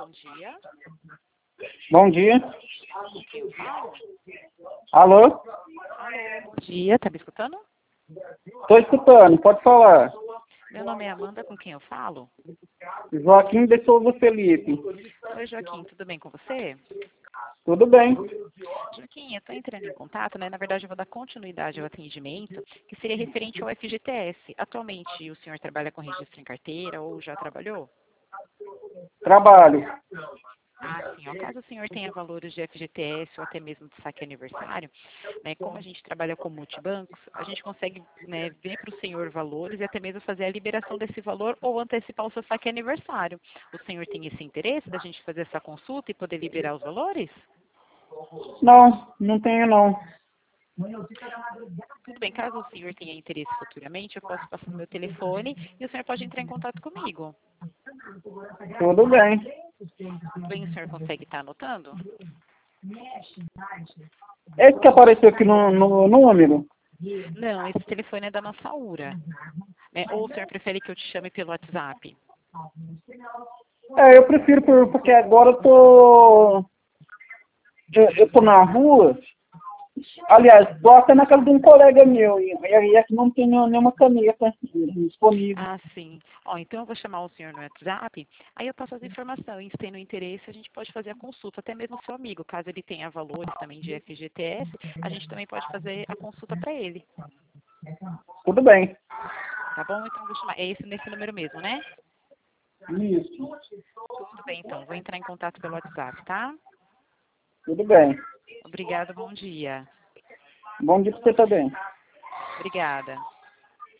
bom dia. Bom dia. Com quem eu falo? Alô? Alô, bom dia. Tá me escutando? Estou escutando, pode falar. Meu nome é Amanda, com quem eu falo? Joaquim de Souza Felipe. Oi, Joaquim, tudo bem com você? Tudo bem? Joaquim, eu estou entrando em contato, né? Na verdade, eu vou dar continuidade ao atendimento, que seria referente ao FGTS. Atualmente, o senhor trabalha com registro em carteira ou já trabalhou? Trabalho. Ah, sim. Ó, caso o senhor tenha valores de FGTS ou até mesmo de saque aniversário, né, como a gente trabalha com multibancos, a gente consegue, né, ver para o senhor valores e até mesmo fazer a liberação desse valor ou antecipar o seu saque aniversário. O senhor tem esse interesse da gente fazer essa consulta e poder liberar os valores? Não, não tenho não. Tudo bem, caso o senhor tenha interesse futuramente, eu posso passar o meu telefone e o senhor pode entrar em contato comigo. Tudo bem. Tudo bem, o senhor consegue estar anotando? Esse que apareceu aqui no número? Não, esse telefone é da nossa URA. Né? Ou o senhor prefere que eu te chame pelo WhatsApp? Eu prefiro porque agora eu tô na rua. Aliás, estou até na casa de um colega meu e aí aqui não tem nenhuma caneta disponível. Ah, sim. Ó, então eu vou chamar o senhor no WhatsApp, aí eu passo as informações, tendo interesse, a gente pode fazer a consulta, até mesmo o seu amigo, caso ele tenha valores também de FGTS, a gente também pode fazer a consulta para ele, Tudo bem. tá bom? Então eu vou chamar, é esse nesse número mesmo, né? Isso. Tudo bem, então, vou entrar em contato pelo WhatsApp, tá? Tudo bem. Obrigada, bom dia. Bom dia para você também. Obrigada.